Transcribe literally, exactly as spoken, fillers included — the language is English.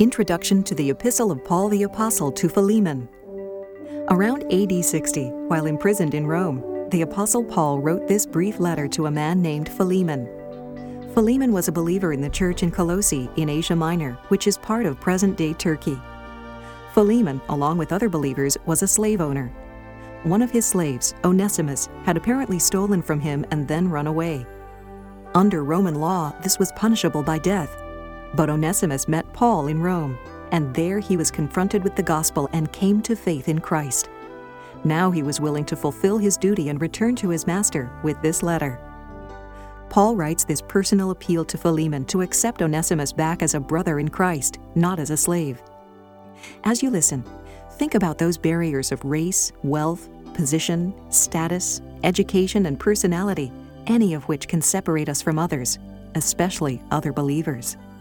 Introduction to the Epistle of Paul the Apostle to Philemon. Around A D sixty, while imprisoned in Rome, the Apostle Paul wrote this brief letter to a man named Philemon. Philemon was a believer in the church in Colossae in Asia Minor, which is part of present-day Turkey. Philemon, along with other believers, was a slave owner. One of his slaves, Onesimus, had apparently stolen from him and then run away. Under Roman law, this was punishable by death. But Onesimus met Paul in Rome, and there he was confronted with the gospel and came to faith in Christ. Now he was willing to fulfill his duty and return to his master with this letter. Paul writes this personal appeal to Philemon to accept Onesimus back as a brother in Christ, not as a slave. As you listen, think about those barriers of race, wealth, position, status, education, and personality, any of which can separate us from others, especially other believers.